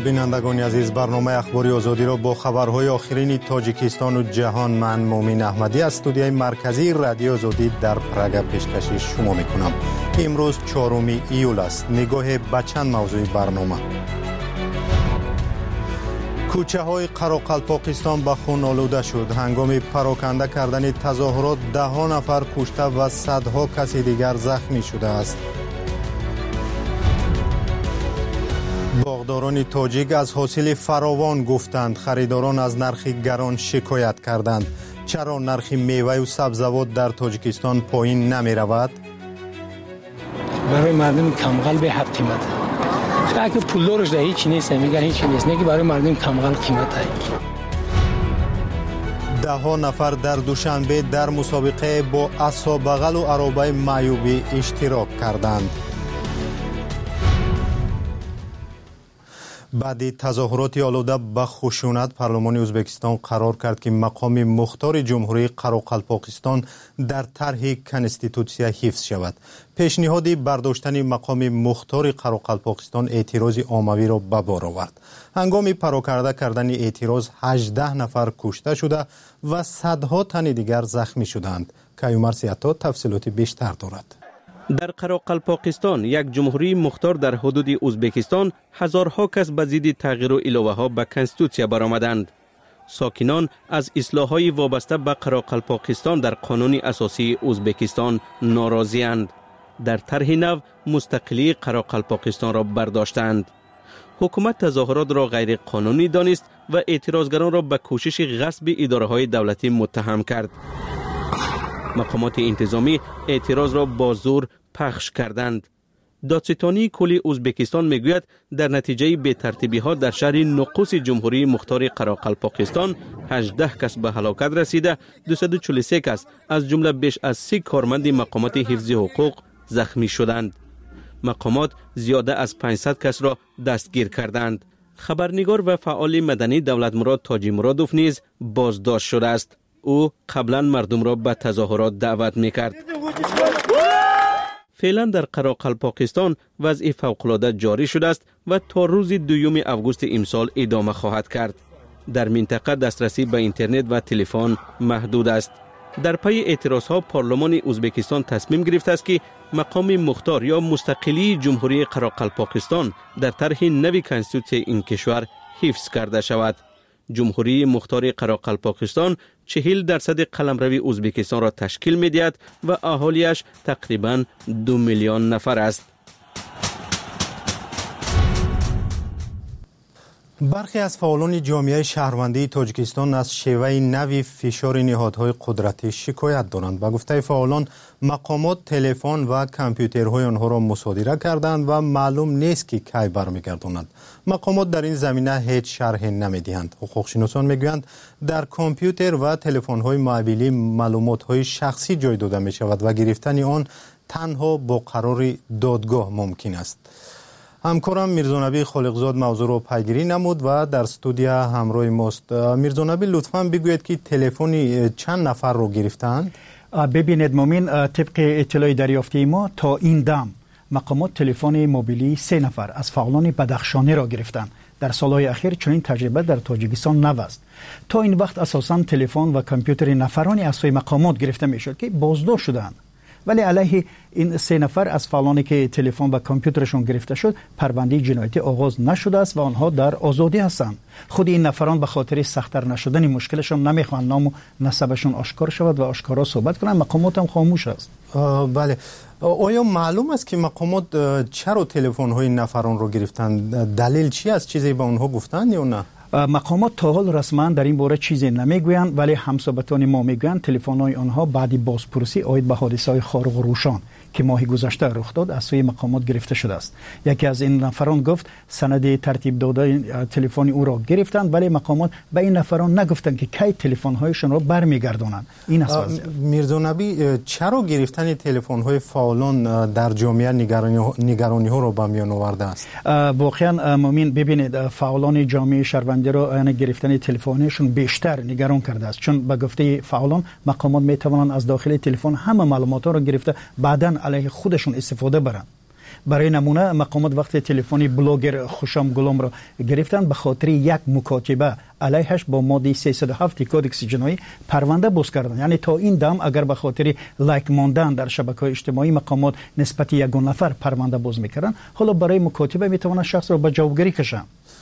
بینندگان عزیز، برنامه اخباری آزادی را با خبرهای آخرین تاجیکستان و جهان من مومین احمدی از استودیوی مرکزی رادیو آزادی در پراگ پیشکش شما میکنم. امروز 4 ایول است. نگاه به چند موضوع برنامه. کوچه های قراقلپاکستان به خون آلوده شد. هنگام پراکنده کردن تظاهرات 10 نفر کشته و صدها کسی دیگر زخمی شده است. باغداران تاجیک از حاصل فراوان گفتند. خریداران از نرخ گران شکایت کردند. چرا نرخ میوه و سبزیجات در تاجیکستان پایین نمی رود؟ برای مردم کمغل به حق قیمت. اگه پولدارش ده هیچ نیست، میگن هیچ نیست، نه که برای مردم کمغل قیمت است. 10 نفر در دوشنبه در مسابقه با عصا بغل و عرابه معیوبی اشتراک کردند. بعد تظاهرات آلوده به خشونت، پارلمان ازبکستان قرار کرد که مقام مختار جمهوری قراقلپاکستان در طرح کنستیتوسیا حفظ شود. پیشنهاد برداشتن مقام مختار قراقلپاکستان اعتراض عمومی را به بار آورد. هنگام پراکنده کردن اعتراض 18 نفر کشته شده و صدها تن دیگر زخمی شدند. کیومرث عطا تفصیلات بیشتر دارد. در قراقلپاکستان، یک جمهوری مختار در حدود ازبکستان، هزارها کس به ضد تغییر و الوه ها به کنستیتوسیا برآمدند. ساکنان از اصلاح‌های وابسته به قراقلپاکستان در قانون اساسی ازبکستان ناراضی‌اند. در طرح نو مستقلی قراقلپاکستان را برداشتند. حکومت تظاهرات را غیر قانونی دانست و اعتراضگران را به کوشش غصب اداره‌های دولتی متهم کرد. مقامات انتظامی اعتراض را با زور پخش کردند. دادستانی کل ازبکستان میگوید در نتیجه بی‌ترتیبی ها در شهر نقوس جمهوری مختار قراقلپاکستان 18 کس به هلاکت رسیده، 243 کس از جمله بیش از 30 کارمند مقامات حفظ حقوق زخمی شدند. مقامات زیاده از 500 کس را دستگیر کردند. خبرنگار و فعال مدنی دولتمراد تاجی مرادوف نیز بازداشت شده است. او قبلا مردم را به تظاهرات دعوت میکرد. فعلا در قراقلپاکستان وضع فوق‌العاده جاری شده است و تا روز 2 آگوست امسال ادامه خواهد کرد. در منطقه دسترسی به اینترنت و تلفن محدود است. در پی اعتراضها پارلمان ازبکستان تصمیم گرفته است که مقام مختار یا مستقلی جمهوری قراقلپاکستان در طرح نوی کنستیتوسیای این کشور حفظ کرده شود. جمهوری مختار قراقلپاکستان 40% قلمرو ازبکستان را تشکیل می‌دهد و اهالیش تقریباً 2 میلیون نفر است. برخی از فعالان جامعه شهروندی تاجیکستان از شیوه نوی فشار نهادهای قدرتی شکایت دارند. به گفته فعالان، مقامات تلفن و کامپیوترهای آنها را مصادره کردند و معلوم نیست که کی برمیگردانند. مقامات در این زمینه هیچ شرح نمیدهند. حقوقشناسان میگویند در کامپیوتر و تلفن‌های موبیلی معلومات‌های شخصی جای داده می‌شود و گرفتن آن تنها با قرار دادگاه ممکن است. همکارم میرزانبی خالقزاد موضوع را پیگیری نمود و در استودیو همراه ماست. میرزانبی لطفاً بگویید که تلفنی چند نفر رو گرفتند؟ ببینید مومین، طبق اطلاع دریافتی ما تا این دم مقامات تلفن موبیلی 3 نفر از فعالان بدخشانی را گرفتند. در سالهای اخیر چنین تجربه در تاجیکستان نو است. تا این وقت اساساً تلفن و کامپیوتر نفرانی از سوی مقامات گرفته میشد که بازداشت شدند. ولی علیه این 3 نفر از فعالانی که تلفن و کامپیوترشون گرفته شد پرونده جنایتی آغاز نشده است و آنها در آزادی هستند. خود این نفران به خاطر سخت‌تر نشدن مشکلشون نمیخوان نام و نسبشون آشکار شود و آشکارا صحبت کنند. مقامات هم خاموش است. بله. آیا معلوم است که مقامات چرا تلفن‌های نفران رو گرفتند؟ دلیل چی است؟ چیزی به اونها گفتند یا نه؟ مقامات تا حال رسما در این باره چیزی نمیگویند، ولی همسابتان ما میگویند تلفن‌های آنها بعد بازپرسی عاید به حادثه‌های خارق الروشن که ماه گذشته رخ داد از سوی مقامات گرفته شده است. یکی از این نفران گفت سند ترتیب داده تلفن او را گرفتند، ولی مقامات به این نفران نگفتند که کی تلفن‌هایشان را برمیگردانند. این است وضعیت. میرزانبی، چرا گرفتن تلفن‌های فعالان در جامعه نگرانی‌ها را به میان آورده است؟ واقعا مومین، ببینید فعالان جامعه شهروندی را یعنی گرفتن تلفن‌هاشون بیشتر نگران کرده است، چون به گفته فعالان مقامات میتوانند از داخل تلفن همه معلومات را گرفته بعداً علیه خودشون استفاده برند. برای نمونه مقامات وقتی تلفن بلاگر خوشام گلام را گرفتند به خاطر یک مکاتبه علیهش با ماده 307 کودکس جنایی پرونده باز کردند. یعنی تا این دم اگر به خاطر لایک ماندن در شبکه‌های اجتماعی مقامات نسبت یک نفر پرونده باز میکردند، حالا برای مکاتبه میتوانند شخص را به جوابگیری کشند.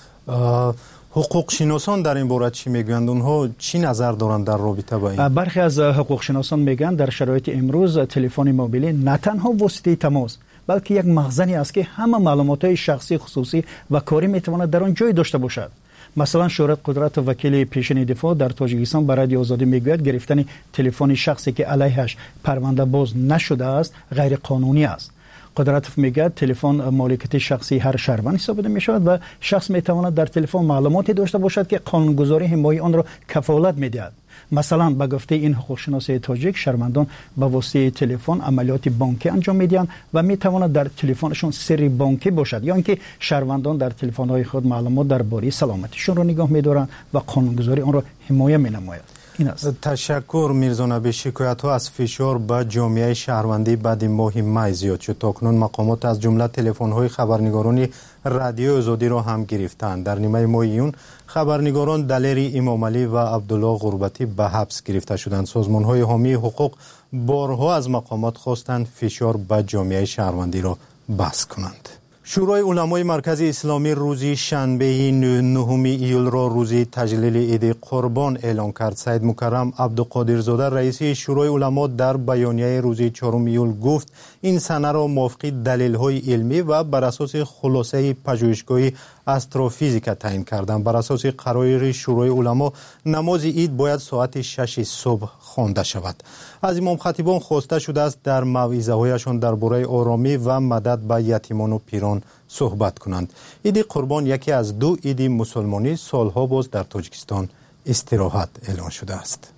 حقوق شناسان در این باره چی میگویند؟ اونها چی نظر دارند در رابطه با این؟ برخی از حقوق شناسان میگن در شرایط امروز تلفن موبیلی نه تنها واسطه تماس بلکه یک مخزنی است که همه معلومات‌های شخصی، خصوصی و کاری میتواند در آن جای داشته باشد. مثلا شهرت قدرت وکیل پیشین دفاع در تاجیکستان برای رادیو آزادی میگوید گرفتن تلفن شخصی که علیهش پرونده باز نشده است غیر قانونی است. قدرت میگه تلفن مالکیت شخصی هر شهروند حساب میشود و شخص میتواند در تلفن معلوماتی داشته باشد که قانونگذاری حمایت آن را کفالت میدهد. مثلا به گفته این حقوقشناس تاجیک شهروندان به واسطه تلفن عملیات بانکی انجام میدهند و میتواند در تلفنشون سری بانکی باشد یا اینکه شهروندان در تلفن‌های خود معلومات درباره سلامتیشون را نگاه می‌دارند و قانونگذاری آن را حمایت می‌نماید. تشکر میرزا نبی. شکایت ها از فشار به جامعه شهروندی بعد ماه می زیاد شد. تاکنون مقامات از جمله تلفن های خبرنگاران رادیو آزادی را هم گرفتند. در نیمه ماه ایون خبرنگاران دلیری امام علی و عبدالله غربتی به حبس گرفته شدند. سازمان های حامی حقوق بارها از مقامات خواستند فشار به جامعه شهروندی را بس کنند. شورای علمای مرکز اسلامی روزی شنبه 9 ایول را روزی تجلیل عید قربان اعلان کرد. سید مکرم عبدالقادرزاده رئیس شورای علما در بیانیه روزی 4 ایول گفت این سنه را موافق دلیل‌های علمی و بر اساس خلاصه پژوهشگاهی استروفیزیک تعیین کردند. بر اساس قرار شورای علما نماز عید باید ساعت 6 صبح خوانده شود. از امام خطیبان خواسته شده است در موعظه‌هایشان درباره آرامی و مدد به یتیمان و پیران صحبت کنند. عید قربان یکی از دو عید مسلمانی سالها باز در تاجیکستان استراحت اعلان شده است.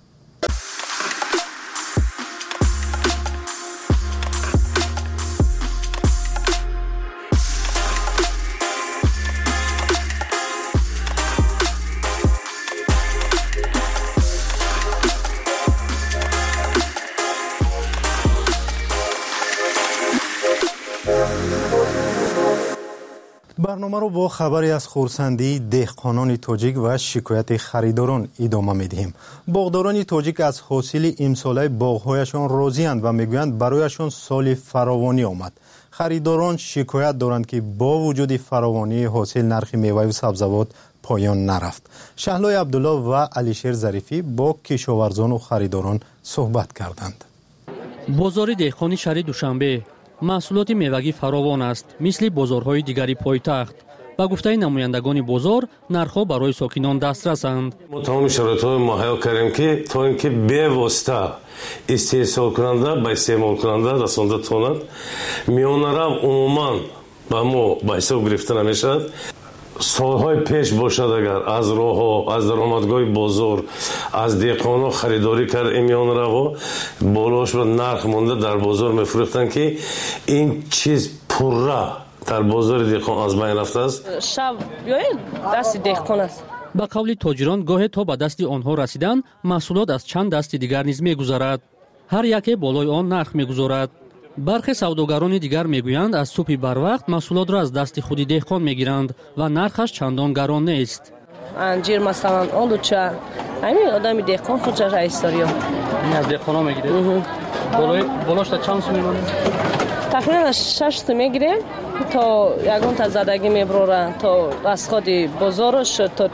برنامه رو با خبری از خرسندی دهقانان تاجیک و شکایت خریداران ادامه می‌دهیم. باغداران تاجیک از حاصل امساله باغ‌هایشان راضی‌اند و می‌گویند برایشان سال فراوانی آمد. خریداران شکایت دارند که با وجود فراوانی حاصل نرخ میوه و سبزیجات پایان نرفت. شهلای عبدالله و علیشیر ظریفی با کشاورزان و خریداران صحبت کردند. بازار دهقانی شهر دوشنبه محصولات میوگی فراوان است مثل بازارهای دیگری پایتخت. با گفته نمایندگان بازار نرخ‌ها برای ساکنان دسترسند. ما تمام شرایط‌ها مهیا کردیم که تا اینکه به واسطه استحصال کننده به استعمال کننده رسانده تواند میانرو عموما با ما به حساب گرفته نمیشد. سالهای پیش باشد اگر از راه‌ها از درآمدگاه بازار از دهقانا خریداری کرد میان راه بالاش و نرخ مونده در بازار میفروختن که این چیز پره در بازار دهقان از بین رفته است. شب بیاین دست دهقان است. با قول تاجران گاهی تا به دست آنها رسیدن محصولات از چند دست دیگر نیز میگذرد. هر یک بالای آن نرخ میگذارد. برخی سوداگران دیگر میگویند از صبح بر وقت محصولات را از دست خود دهقان میگیرند و نرخش چندان گران نیست. انجیر مثلا آلوچه همین آدم دهقان خودش رئیس داره. این از دهقانا میگیره. بالاش تا چند سو میمونه؟ تقریبا 6 سو میگیره تا یگان تا زدگی میبره تا رسخاد بازارش تا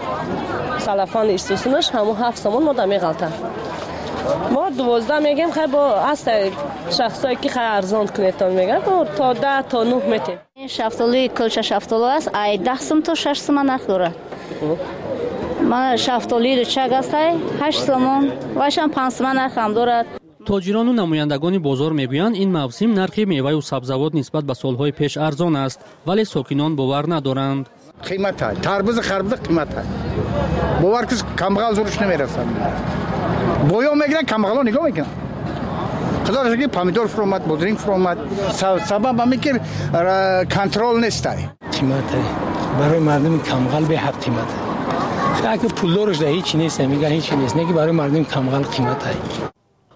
سلفان استوسنش همو 7 سومون ما میغلطن. ما 12 میگیم خیلی با است شخصایی که خیلی ارزان کنیتون میگن تا 10 تا 9 میتیم. این شفتالی کلچه شفتالو است ای 10 سوم تا 6 سوم نرخ داره. من شفتالی رو چه است 8 سوم واشم 5 سوم نرخ هم داره. تاجران و نمایندگان بازار میگویند این موسم نرخ میوه و سبزیجات نسبت به سالهای پیش ارزان است ولی ساکنان باور ندارند. قیمت های تربوز خربوزه قیمت های باور کس کمغال زورش نمیرسن بویا میگیرن کمغالا نگاه میکنن خدا را شکر پامیدور فرومد بودرینگ فرومد سبب همین که کنترل نیست قیمت های برای مردم کمغال به حق قیمت های اگه پول دارش ده هیچی نیست میگن هیچی نیست نگی برای مردم کمغال قیمت های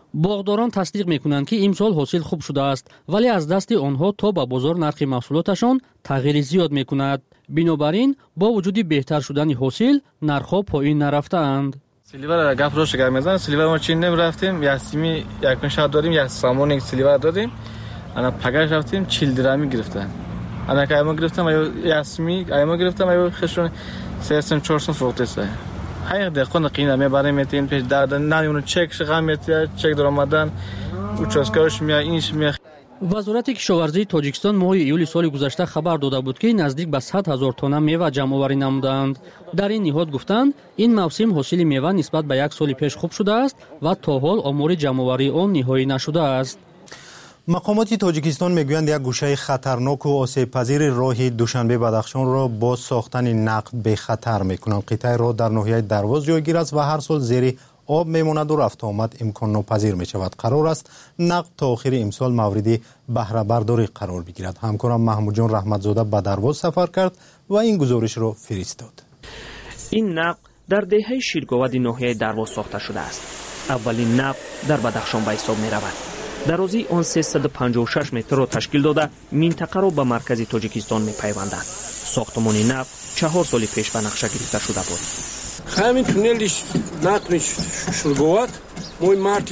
باغداران تصدیق میکنند که امسال حاصل خوب شده است، ولی از دست آنها تا به بازار نرخ محصولاتشان تغییر زیاد میکند. بنابراین با وجود بهتر شدن حاصل نرخ‌ها پایین نرفتند. سیلیور گپ روش گرم میزنن. سیلیور ما چین نمیرفتیم، یاسمی یکون شاد داریم، یا سامون یک سیلیور دادیم. انا پگاش رفتیم 40 درمی گرفتن. انا که ما گرفتم یاسمی ما گرفتم ایو خشون 3400 فروخته است. هاي دقیقاً قیمت میبریم میتین پیش در نمیونه چک شغل میتیه چک درآمدن اوچاسکاش میاد اینش میاد. وزارت کشاورزی تاجیکستان ماه ایول سال گذشته خبر داده بود که نزدیک به 100,000 تن میوه جمع آوری نمودند. در این نهاد گفتند این موسم حاصل میوه نسبت به یک سال پیش خوب شده است و تا حال آمار جمع آوری آن نهایی نشده است. مقامات تاجیکستان میگویند یک گوشه خطرناک و آسیب‌پذیر راه دوشنبه بدخشان را با ساختن نقب به خطر میکنند. قطعه راه در ناحیه درواز جایگیر است و هر سال زیر آب میماند و رفت آمد امکان ناپذیر می شود. قرار است نقب تا آخر امسال مورد بهره برداری قرار بگیرد. همکارم محمود جان رحمتزاده به درواز سفر کرد و این گزارش را فرستاد. این نقب در دهه شیرگاود ناحیه درواز ساخته شده است. اولین نقب در بدخشان به حساب می رود. درازی آن 356 متر را تشکیل داده منطقه را به مرکز تاجیکستان می پیوندد. ساختمان نقب 4 سال پیش به نقشه گرفته شده بود. همین تونلش نتونی شیرگاود مای مارتی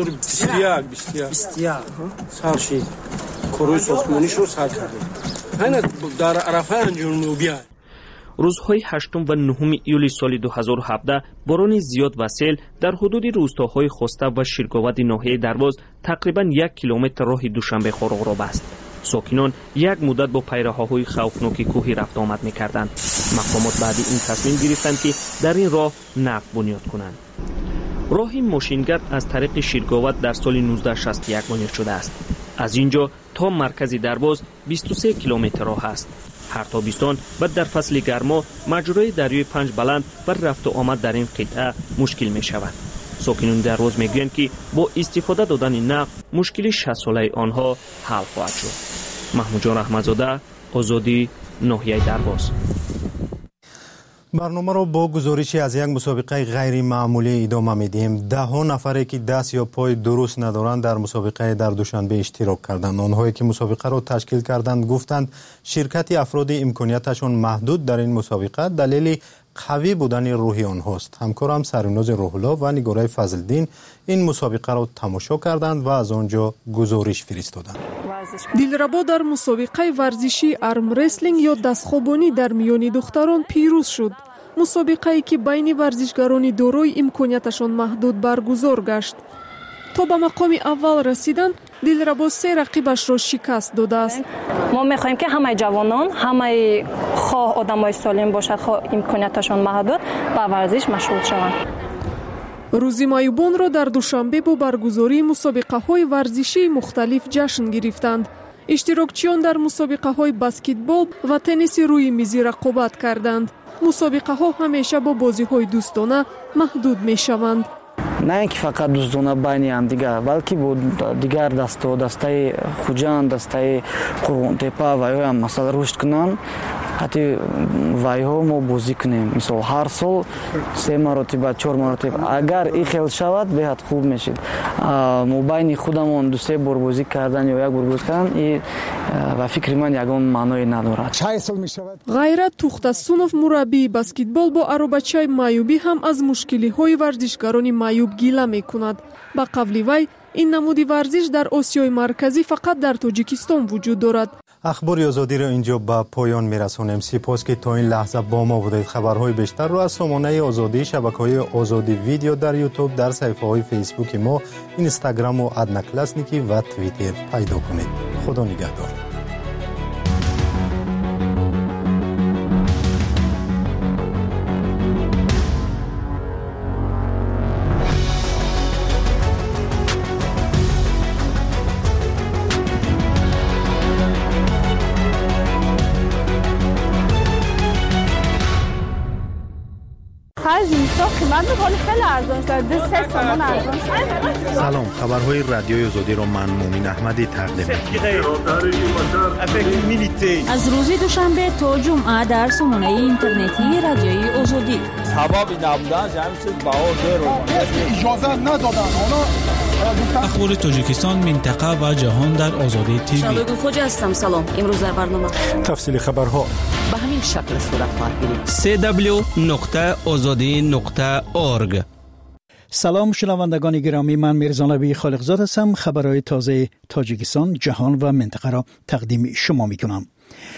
2021 سال شد کروی ساختمانیش رو سال کردیم. همین در عرفه انجام نوبیه. روزهای 8 و 9 ایولی سال 2017 باران زیاد و سیل در حدود روستاهای خوسته و شیرگاود ناحیه درواز تقریبا 1 کیلومتر راه دوشنبه خارق را بست. ساکنان یک مدت با پیراهن‌های خوفناک کوهی رفت آمد می‌کردند. مقامات بعد این تصمیم گرفتند که در این راه نقب بنیاد کنند. راه ماشینگرد از طریق شیرگاود در سال 1961 بنیاد شده است. از اینجا تا مرکز درواز 23 کیلومتر راه است. هر تابستان و در فصل گرما مجرای دریای پنج بلند و رفت و آمد در این قطعه مشکل می شود. ساکنان درواز می گویند که با استفاده دادن این نقب مشکل 60 ساله آنها حل خواهد شد. محمود جان رحمتزاده، آزادی، ناحیه درواز. برنامه را با گزارشی از یک مسابقه غیر معمولی ادامه میدیم. 10 نفری که دست یا پای درست ندارند در مسابقه در دوشنبه اشتراک کردند. آنهایی که مسابقه را تشکیل کردند گفتند شرکت افراد امکانیتشان محدود در این مسابقه دلیل قوی بودن روحی آنهاست. همکارم سریناز روح‌الله و نگارای فضل‌الدین این مسابقه را تماشا کردند و از آنجا گزارش فرستادند. دلربا در مسابقه ورزشی آرم رسلینگ یا دستخوابانی در میان دختران پیروز شد. مسابقه‌ای که بین ورزشکاران دارای امکانیتشان محدود برگزار گشت. تا به مقام اول رسیدن دلربا 3 رقیبش را شکست داده است. ما می‌خواهیم که همه جوانان، همه خواه آدمای سالم باشد، خواه امکانیتشان محدود به ورزش مشغول شوند. روزی مایوبان را در دوشنبه با برگزاری مسابقه‌های ورزشی مختلف جشن گرفتند. اشتراکچیان در مسابقه‌های بسکتبال و تنیس روی میزی رقابت کردند. مسابقه‌ها همیشه با بازی‌های دوستانه محدود می‌شوند. نه اینکه فقط دوستانه بین هم دیگر، بلکه با دیگر دسته خوجان، دسته قرغون‌تپه و یا هم مثلا رشد کنن، حتی وایها ما بازی کنیم. مثلا هر سال 3 مرتبه 4 مرتبه اگر این خیل شود بهت خوب میشید. ما بین خودمون 2-3 بار بازی کردن یا 1 بار بازی کردن و فکر من یگان معنی ندارد. غیرت توختسونов مربی بسکتبال با عربچه مایوبی هم از مشکلی‌های ورزشکاران مایوب گیله میکند. با قول وی این نمودی ورزش در آسیای مرکزی فقط در تاجیکستان وجود دارد. اخبار آزادی را اینجا به پایان میرسانیم. سپاس که تا این لحظه با ما بودید. خبرهای بیشتر را از سامانه آزادی، شبکه‌های آزادی ویدیو در یوتیوب، در صفحه‌های فیسبوک ما، اینستاگرام و ادنکلاسنیکی و توییتر پیدا کنید. خدا نگهدار. سلام، خبرهای رادیوی آزادی را من مومن احمدی تقدیم می‌کنم. از روز دوشنبه تا جمعه در سامانه اینترنتی رادیوی آزادی. سبب نبودن همین چیز باور رو اجازه ندادن. اخبار تاجیکستان، منطقه و جهان در آزادی تیوی. شادو خوجا هستم. سلام. امروز در برنامه تفصیل خبرها به همین شکل صورت خواهد گرفت. www.azadi.org. سلام شنوندگان گرامی، من میرزا نبی خالقزاد هستم. خبرهای تازه تاجیکستان، جهان و منطقه را تقدیم شما میکنم.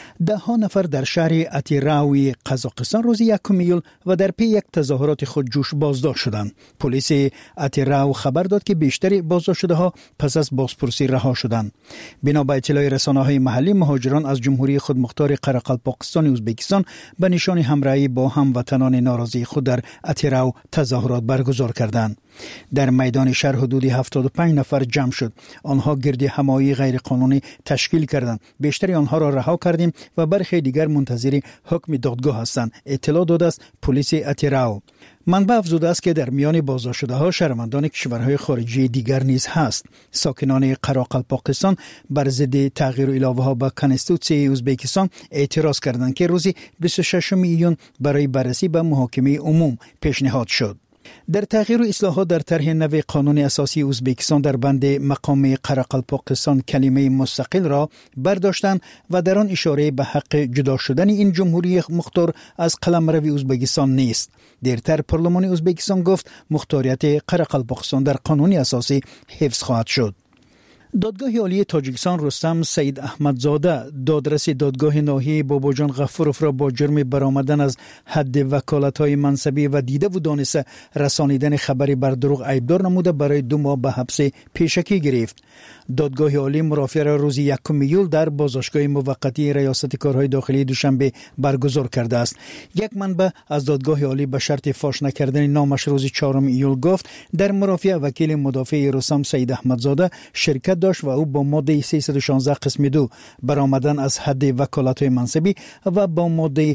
10 نفر در شهر اتیراوی قزاقستان روز 1 ایول و در پی یک تظاهرات خودجوش بازداشت شدند. پلیس اتیراو خبر داد که بیشتر بازداشت شده ها پس از بازپرسی رها شدند. بنا به اطلاع رسانه‌های محلی، مهاجران از جمهوری خودمختار قرقلپاکستان ازبکستان به نشان همراهی با هموطنان ناراضی خود در اتیراو تظاهرات برگزار کردند. در میدان شهر حدود 75 نفر جمع شد. آنها گرد همایی غیرقانونی تشکیل کردند. بیشتر آنها را رها کردیم و برخی دیگر منتظر حکم دادگاه هستند. اطلاع داده است پلیس اتیراو. منبع افزوده است که در میان بازداشت شده ها شهروندان کشورهای خارجی دیگر نیز هست. ساکنان قراقلپاکستان بر ضد تغییر الائه ها به کنستیتوسیون ازبکستان اعتراض کردند که روز 26 ایون برای بررسی به محاکمه عموم پیشنهاد شد. در تغییر و اصلاحات در طرح نو قانون اساسی ازبکستان در بند مقام قرقلپاکستان کلمه مستقل را برداشتند و در آن اشاره به حق جدا شدن این جمهوری مختار از قلمرو ازبکستان نیست. دیرتر پارلمان ازبکستان گفت مختاریت قرقلپاکستان در قانون اساسی حفظ خواهد شد. دادگاه عالی تاجیکستان رستم سید احمدزاده دادرس دادگاه ناحیه باباجان غفوروف را با جرم برآمدن از حد وکالت‌های منصبی و دیده و دانسته رسانیدن خبری بر دروغ عیبدار نموده برای 2 ماه به حبس پیشکی گرفت. دادگاه عالی مرافعه را روز 1 ایول در بازداشتگاه موقتی ریاست کارهای داخلی دوشنبه برگزار کرده است. یک منبع از دادگاه عالی به شرط فاش نکردن نامش روز 4 ایول گفت در مرافعه وکیل مدافع رستم سید احمدزاده شرکت داشت و او با ماده 316 قسم 2 برآمدن از حد وکالت‌های منصبی و با ماده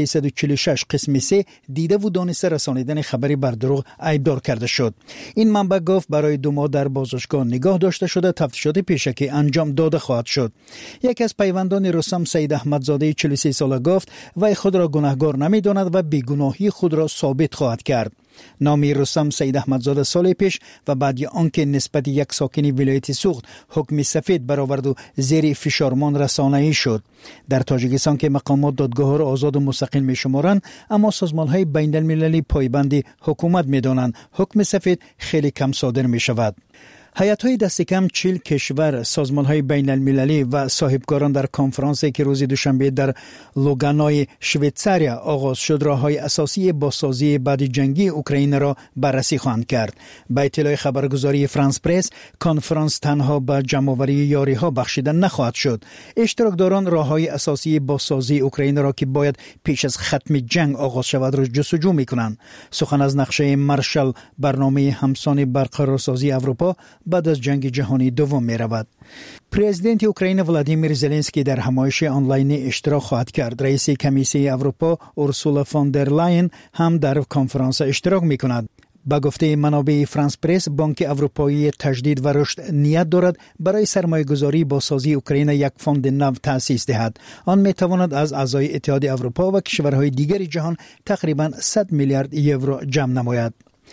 346 قسم 3 دیده و دانسته رسانیدن خبری بر دروغ عیبدار کرده شد. این منبع گفت برای 2 ماه در بازداشتگاه نگاه داشته شده، تفتیشات پیشکی انجام داده خواهد شد. یکی از پیوندان رستم سید احمدزاده 43 ساله گفت وی خود را گناهکار نمی‌داند و بیگناهی خود را ثابت خواهد کرد. نامی رستم سید احمدزاده سال پیش و بعد آنکه نسبت یک ساکن ولایت سوخت حکم سفید برآورد و زیر فشارمان رسانه‌ای شد. در تاجیکستان که مقامات دادگاه را آزاد و مستقل می‌شمارند، اما سازمان‌های بین‌المللی پایبند حکومت می‌دانند حکم سفید خیلی کم صادر می‌شود. هیئت‌های دست کم 40 کشور، سازمان‌های بین‌المللی و صاحبکاران در کنفرانسی که روز دوشنبه در لوگانای شویتزاریا آغاز شد راه‌های اساسی بازسازی بعد جنگی اوکراین را بررسی خواهند کرد. به اطلاع خبرگزاری فرانس پرس، کنفرانس تنها به جمع‌آوری یاری‌ها بخشیده نخواهد شد. اشتراکداران راه‌های اساسی بازسازی اوکراین را که باید پیش از ختم جنگ آغاز شود را جستجو می‌کنند. سخن از نقشه مارشال، برنامه همسان برقرارسازی اروپا بعد از جنگ جهانی دوم می رود. پرزیدنت اوکراین ولادیمیر زلنسکی در همایش آنلاین اشتراک خواهد کرد. رئیس کمیسیون اروپا اورسولا فون در لاین هم در کنفرانس اشتراک می کند. با گفته منابع فرانس پرس، بانک اروپایی تجدید و رشد نیت دارد برای سرمایه‌گذاری با سازی اوکراین یک فاند نو تأسیس دهد. آن می تواند از اعضای اتحاد اروپا و کشورهای دیگر جهان تقریباً 100 میلیارد یورو جمع نماید.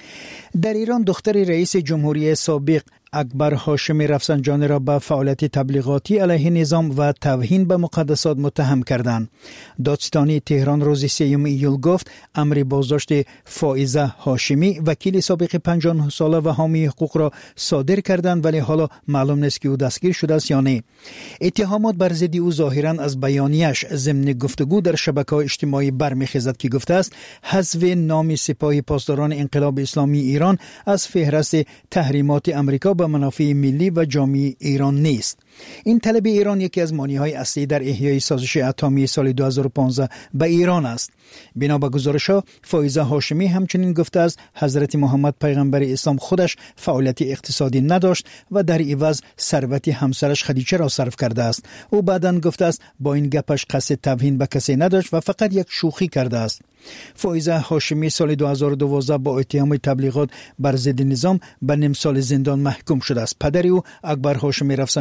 در ایران دختر رئیس جمهوری سابق اکبر هاشمی رفسنجانی را به فعالیت تبلیغاتی علیه نظام و توهین به مقدسات متهم کردند. دادستانی تهران روز 3 ایول گفت امر بازداشت فائزه هاشمی وکیل سابق 59 ساله و حامی حقوق را صادر کردند، ولی حالا معلوم نیست که او دستگیر شده است یا نه. اتهامات بر ضد او ظاهرا از بیانیه‌اش ضمن گفتگو در شبکه‌های اجتماعی برمیخیزد که گفته است حذف نام سپاه پاسداران انقلاب اسلامی ایران از فهرست تحریمات آمریکا به منافع ملی و جامعه ایران نیست. این طلب ایران یکی از مانع‌های اصلی در احیای سازش اتمی سال 2015 به ایران است. بنا به گزارش‌ها فائزه هاشمی همچنین گفته است حضرت محمد پیغمبر اسلام خودش فعالیت اقتصادی نداشت و در عوض ثروت همسرش خدیجه را صرف کرده است. او بعداً گفته است با این گپش قصد توهین به کسی نداشت و فقط یک شوخی کرده است. فائزه هاشمی سال 2012 با اتهام تبلیغات بر ضد نظام به نیم سال زندان محکوم شده است. پدر او اکبر هاشمی رفسنجانی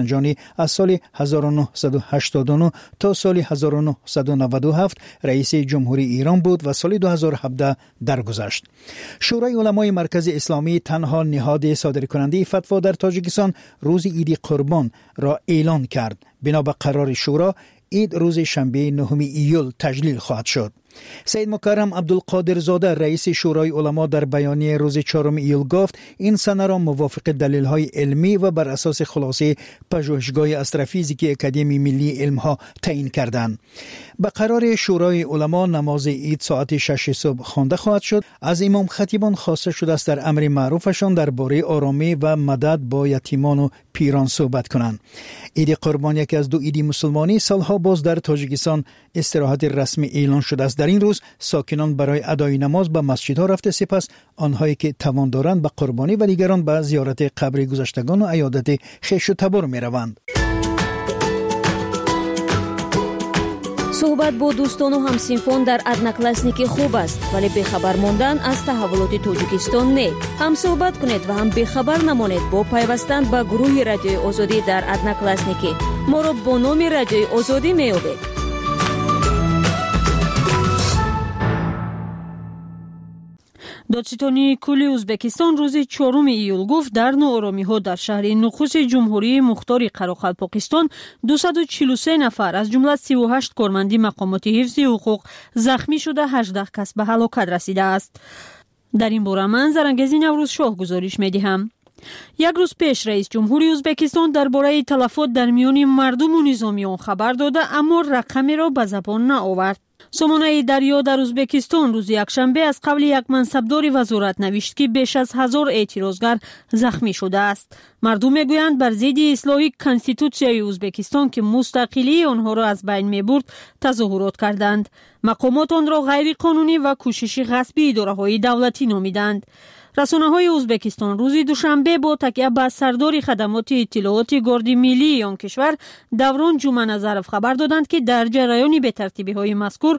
از سال 1989 تا سال 1997 رئیس جمهوری ایران بود و سال 2017 درگذشت. شورای علمای مرکز اسلامی تنها نهاد صادرکننده فتوا در تاجیکستان روز عید قربان را اعلان کرد. بنا به قرار شورا عید روز شنبه 9 ایول تجلیل خواهد شد. سید مکرم عبدالقادر زاده رئیس شورای علما در بیانیه روز 4 ایول گفت این سنه را موافق دلیل‌های علمی و بر اساس خلاصه پژوهشگاه استرافیزیک اکادمی ملی علم‌ها تعیین کردند. به قرار شورای علما نماز عید ساعت 6 صبح خوانده خواهد شد. از امام خطیبان خواسته شده است در امر معروفشان درباره آرامی و مدد با یتیمان و پیران صحبت کنند. عید قربان یکی از دو عید مسلمانی سالها باز در تاجیکستان استراحت رسمی اعلان شده است. در این روز ساکنان برای ادای نماز به مسجدها رفته، سپس آنهایی که توان دارند به قربانی و دیگران به زیارت قبر گذشتگان و عیادت خویش و تبر می روند. صحبت با دوستان و همسینفون در ادناکلاسنیکی خوب است، ولی بخبر موندن از تحولات تاجیکستان نه. هم صحبت کنید و هم بخبر نمانید با پیوستن به گروه رادیوی آزادی در ادناکلاسنیکی. ما را با نام رادیوی آزادی می‌یابید. دادستانی کلی ازبکستان روز 4 ایول گفت در ناآرامی‌ها در شهر نخست جمهوری مختار قراقلپاکستان 243 نفر از جمله 38 کارمندی مقامات حفظ حقوق زخمی شده، 18 کس به هلاکت رسیده است. در این باره من زرنگزی نوروز شاه گزارش می‌دهم. یک روز پیش رئیس جمهوری ازبکستان درباره تلفات در میان مردم و نظامیان خبر داده، اما رقمی را به زبان نآورد. سامانه دریا در ازبکستان روز یکشنبه از قبل یک منصبدار وزارت نوشت که بیش از 1000 اعتراضگر زخمی شده است. مردم میگویند بر ضد اصلاح کنستیتوسیای ازبکستان که مستقلی آنها را از بین میبرد تظاهرات کردند. مقامات آن را غیر قانونی و کوشش غصبی اداره‌های دولتی نامیدند. رسانه‌های ازبکستان روز دوشنبه با تکیه بر سردار خدمات اطلاعات گارد ملی آن کشور دوران جمعه نظرف خبر دادند که در جریان بی‌ترتیبی‌های مذکور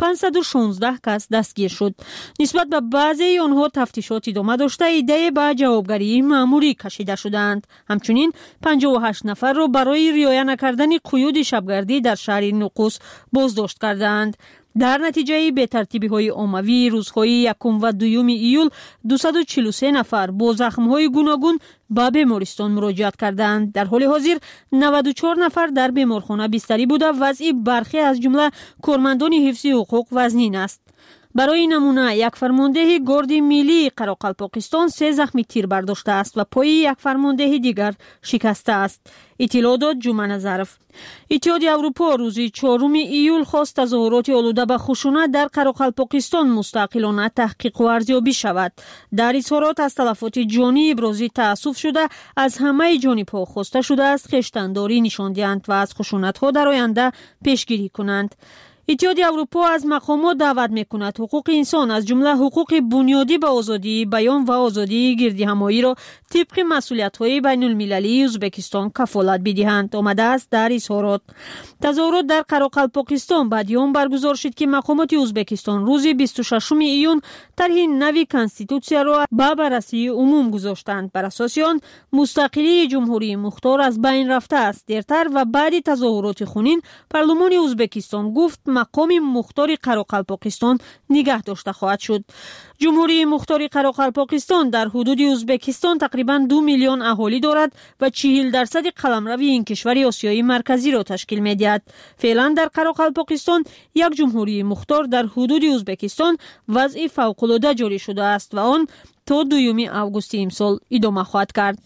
516 کس دستگیر شد. نسبت به بعضی آنها تفتیشات ادامه داشته، ایده به جوابگری مأموری کشیده شدند. همچنین 58 نفر را برای رعایت نکردن قیود شبگردی در شهر نقوس بازداشت کردند. در نتیجه بی‌ترتیبی‌های عمومی روزهای 1 و 2 ایول 243 نفر با زخم‌های گوناگون به بیمارستان مراجعت کردند. در حال حاضر 94 نفر در بیمارخانه بستری بوده، وضع برخی از جمله کارمندان حفظ حقوق وزنین است. برای نمونه یک فرمانده گارد ملی قراقلپاکستان 3 زخمی تیر برداشته است و پای یک فرمانده دیگر شکسته است. اطلاع داد جمعه نظرف. اتحادیه اروپا روز 4 ایول خواست تظاهرات آلوده به خشونت در قراقلپاکستان مستقلانه تحقیق و ارزیابی شود. در اظهارات از تلفات جانی ابراز تأسف شده، از همه جانب‌ها خواسته شده است خویشتن‌داری نشان دهند و از خشونت‌ها در آینده پیشگیری کنند. اتحادیه اروپا از مقامات دعوت می‌کند حقوق انسان از جمله حقوق بنیادی به آزادی بیان و آزادی گردهمایی را طبق مسئولیت‌های بین‌المللی ازبکستان کفالت بدهند. آمده است در اظهارات. تظاهرات در قراقلپاکستان بعدیان برگزار شد که مقامات ازبکستان روز 26 ایون طرح نوی کنستیتوسیا را به بررسی عموم گذاشتند. بر اساس آن مستقلی جمهوری مختار از بین رفته است. دیرتر و بعد تظاهرات خونین پارلمان ازبکستان گفت مقام مختار قراقلپاکستان نگه داشته خواهد شد. جمهوری مختار قراقلپاکستان در حدود ازبکستان تقریباً 2 میلیون اهالی دارد و 40% قلمرو این کشور آسیای مرکزی را تشکیل می‌دهد. فعلا در قراقلپاکستان یک جمهوری مختار در حدود ازبکستان وضع فوق‌العاده جاری شده است و آن تا 2 آگوست امسال ادامه خواهد کرد.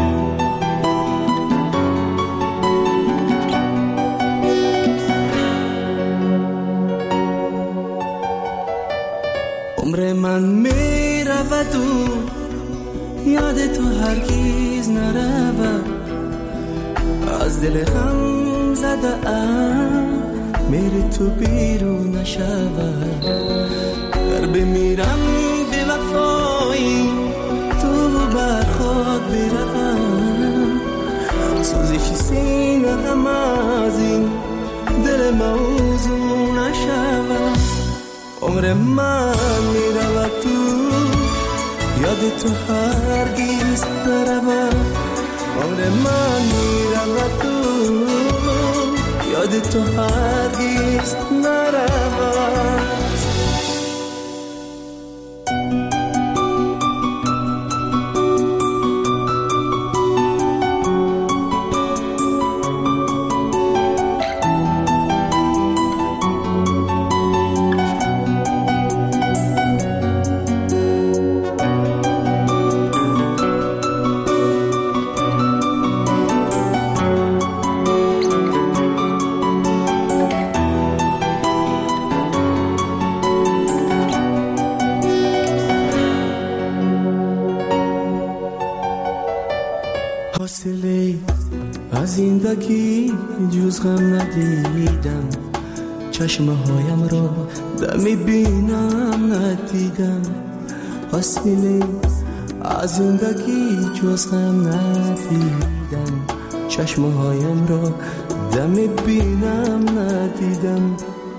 عمر من می رود و یاد تو هرگز نرود، از دل غم زده ام میری تو بیرون نشود. در بمیرم به وفایی تو بر خود بروم، سوزش سینه غم از این دل موضوع نشود. عمر من می رود تو یاد تو هرگز نرود، عمر من می رود تو یاد تو هرگز نرود. حاصله از زندگی جز غم ندیدم، چشمه هایم را دمی بینم ندیدم. حاصله از زندگی جز غم ندیدم، چشمه هایم را دمی بینم ندیدم.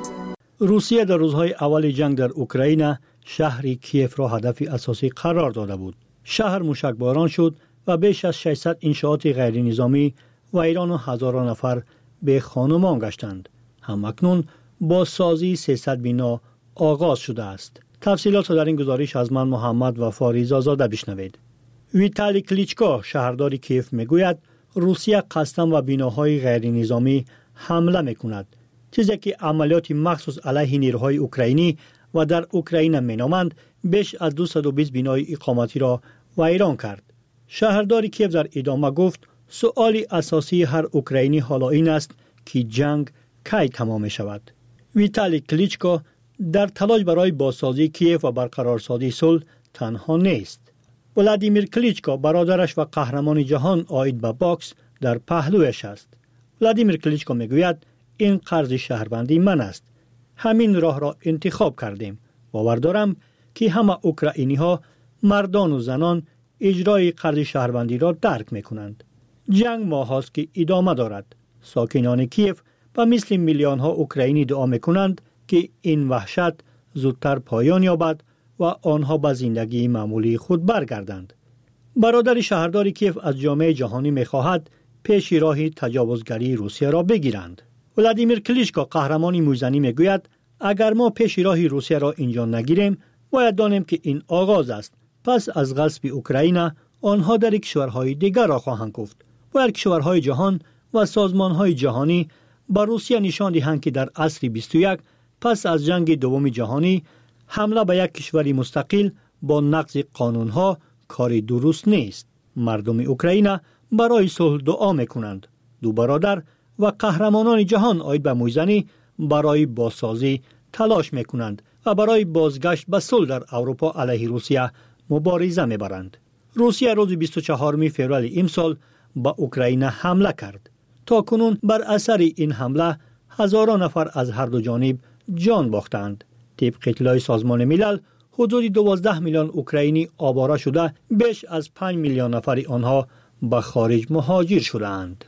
روسیه در روزهای اول جنگ در اوکراین شهر کیف را هدف اساسی قرار داده بود. شهر موشکباران شد و بیش از 600 انشاءات غیر نظامی ویران و هزاران نفر به خانمان گشتند. همکنون بازسازی 300 بنا آغاز شده است. تفصیلات در این گزارش از من محمد و فاریزا زاده بشنوید. ویتالی کلیچکو شهردار کیف میگوید روسیه قصداً و بناهای غیر نظامی حمله میکند، چیزی که عملیات مخصوص علیه نیروهای اوکراینی و در اوکراین مینامند بیش از 220 بنای اقامتی را ویران کرد. شهردار کیف در ادامه گفت سؤال اساسی هر اوکراینی حالا این است که جنگ کی تمام می شود. ویتالی کلیچکو در تلاش برای بازسازی کیف و برقرارسازی صلح تنها نیست. ولادیمیر کلیچکو برادرش و قهرمان جهان آید به باکس در پهلویش است. ولادیمیر کلیچکو میگوید این قرض شهروندی من است. همین راه را انتخاب کردیم. باور دارم که همه اوکراینی ها، مردان و زنان، اجرای قرض شهروندی را درک میکنند. جنگ ماه هاست که ادامه دارد. ساکنان کیف و مثل میلیون ها اوکراینی دعا میکنند که این وحشت زودتر پایان یابد و آنها به زندگی معمولی خود برگردند. برادر شهردار کیف از جامعه جهانی میخواهد پیش راه تجاوزگری روسیه را بگیرند. ولادیمیر کلیچکو قهرمان موزنی میگوید اگر ما پیش راه روسیه را اینجا نگیریم باید دانیم که این آغاز است. پس از غصب اوکراین آنها در کشورهای دیگر را خواهند گفت. باید کشورهای جهان و سازمانهای جهانی با روسیه نشان دهند که در عصر 21 پس از جنگ دوم جهانی حمله به یک کشوری مستقل با نقض قانونها کاری درست نیست. مردم اوکراین برای صلح دعا میکنند. دو برادر و قهرمانان جهان آید به موزنی برای بازسازی تلاش میکنند و برای بازگشت به صلح در اروپا علیه روسیه مبارزه میبرند. روسیه روز 24 فوریه امسال به اوکراین حمله کرد. تا کنون بر اثر این حمله هزاران نفر از هر دو جانب جان باختند. طبق اطلاع سازمان ملل حدود 12 میلیون اوکراینی آواره شده، بیش از 5 میلیون نفر آنها به خارج مهاجر شدند.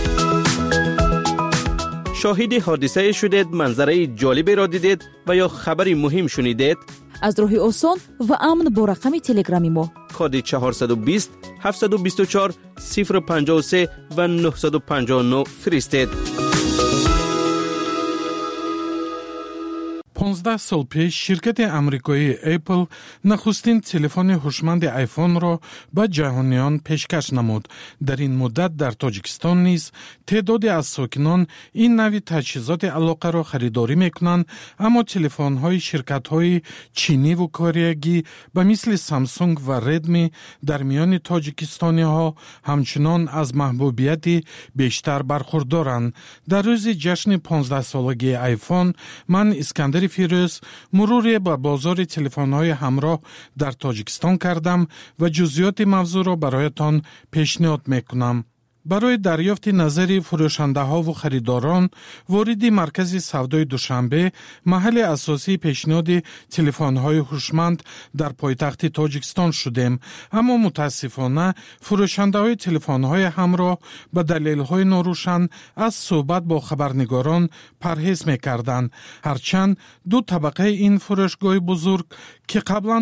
شاهد حادثه شدید، منظره جالبی را دیدید و یا خبری مهم شنیدید؟ از راه آسان و امن با رقم تلگرامی ما کد 420 724 053 و 959 فرستید. 15 سال پیش شرکت امریکایی اپل نخستین تلفن هوشمند آیفون را به جهانیان پیشکش نمود. در این مدت در تاجیکستان نیز تعدادی از ساکنان این نوع تجهیزات علاقه را خریداری میکنند، اما تلفن‌های شرکت‌های چینی و کره به مثل سامسونگ و ردمی در میان تاجیکستانی‌ها همچنان از محبوبیت بیشتر برخوردارند. در روز جشن 15 سالگی آیفون من اسکندر فیروز مروری به بازار تلفن‌های همراه در تاجیکستان کردم و جزئیات موضوع را برایتان پیشنهاد میکنم. برای دریافت نظر فروشنده ها و خریداران وارد مرکز سودای دوشنبه، محل اساسی پیشنهاد تلفن های هوشمند در پایتخت تاجیکستان شدیم، اما متاسفانه فروشنده های تلفن های همراه به دلیل های ناروشن از صحبت با خبرنگاران پرهیز میکردند. هرچند دو طبقه این فروشگاه بزرگ که قبلا